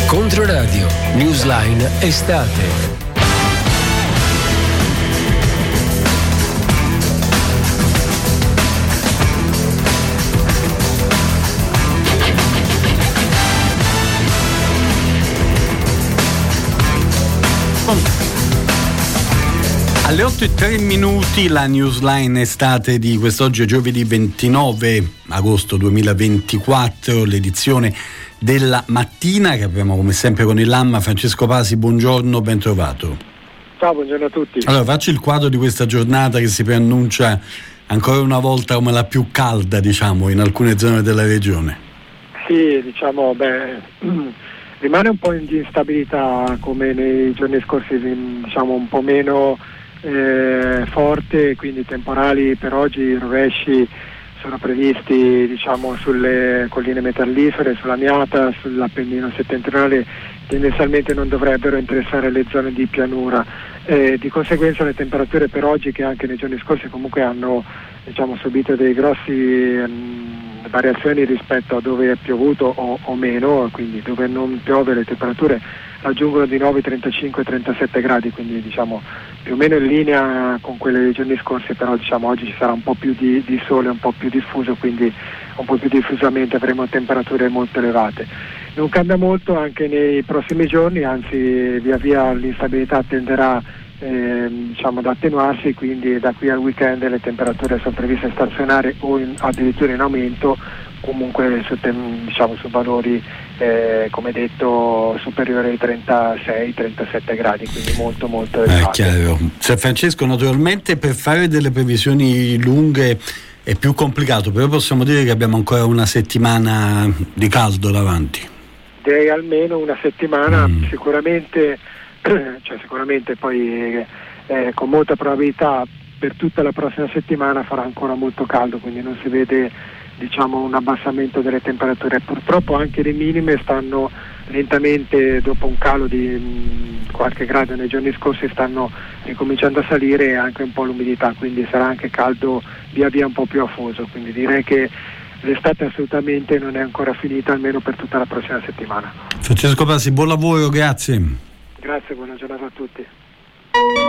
Controradio, Newsline estate. Alle 8:03 la Newsline estate di quest'oggi è giovedì 29 agosto 2024, l'edizione della mattina che abbiamo come sempre con il Lamma. Francesco Pasi, buongiorno, ben trovato. Ciao, buongiorno a tutti. Allora, facci il quadro di questa giornata che si preannuncia ancora una volta come la più calda, diciamo, in alcune zone della regione. Sì, diciamo, rimane un po' di instabilità come nei giorni scorsi, diciamo un po' meno forte, quindi temporali per oggi. I rovesci sono previsti, diciamo, sulle colline metallifere, sulla Miata, sull'Appennino settentrionale. Tendenzialmente non dovrebbero interessare le zone di pianura, di conseguenza le temperature per oggi, che anche nei giorni scorsi comunque hanno, diciamo, subito dei grossi variazioni rispetto a dove è piovuto o meno, quindi dove non piove le temperature raggiungono di nuovo i 35-37 gradi, quindi diciamo più o meno in linea con quelle dei giorni scorsi, però diciamo oggi ci sarà un po' più di sole, un po' più diffuso, quindi un po' più diffusamente avremo temperature molto elevate. Non cambia molto anche nei prossimi giorni, anzi via via l'instabilità tenderà diciamo ad attenuarsi, quindi da qui al weekend le temperature sono previste stazionare o addirittura in aumento, comunque su valori come detto superiori ai 36-37 gradi, quindi molto molto elevati. Chiaro. Francesco, naturalmente per fare delle previsioni lunghe è più complicato, però possiamo dire che abbiamo ancora una settimana di caldo davanti. Direi almeno una settimana, sicuramente poi con molta probabilità per tutta la prossima settimana farà ancora molto caldo, quindi non si vede, diciamo, un abbassamento delle temperature. Purtroppo anche le minime stanno lentamente, dopo un calo di qualche grado nei giorni scorsi, stanno ricominciando a salire, e anche un po' l'umidità, quindi sarà anche caldo via via un po' più afoso, quindi direi che l'estate assolutamente non è ancora finita, almeno per tutta la prossima settimana. Francesco Pasi, buon lavoro, grazie. Grazie, buona giornata a tutti.